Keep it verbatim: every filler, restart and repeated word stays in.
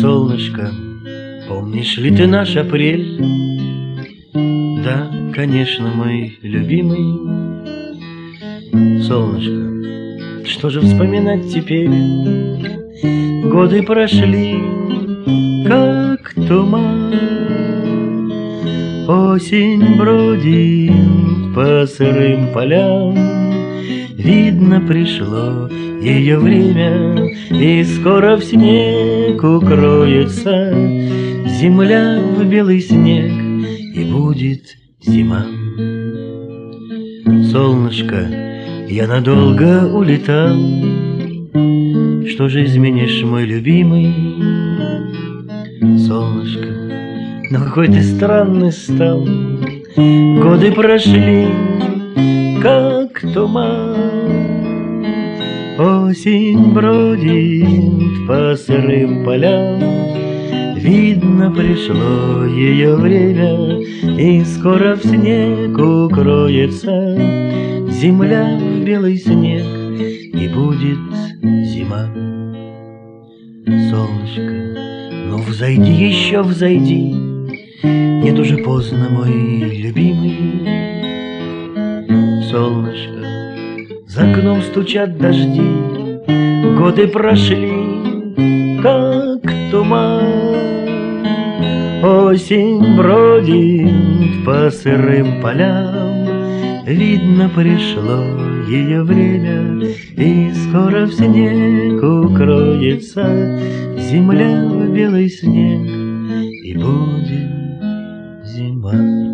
Солнышко, помнишь ли ты наш апрель? Да, конечно, мой любимый. Солнышко, что же вспоминать теперь? Годы прошли, как туман. Осень бродит по сырым полям. Видно, пришло ее время, и скоро в снег укроется земля в белый снег, и будет зима. Солнышко, я надолго улетал. Что же изменишь, мой любимый? Солнышко, но какой ты странный стал. Годы прошли, как туман. Осень бродит по сырым полям. Видно, пришло ее время, и скоро в снег укроется земля в белый снег, и будет зима. Солнышко, ну взойди еще, взойди, нет, уже поздно, мой любимый. Солнышко, за окном стучат дожди. Годы прошли, как туман. Осень бродит по сырым полям. Видно, пришло ее время, и скоро в снег укроется земля в белый снег, и будет зима.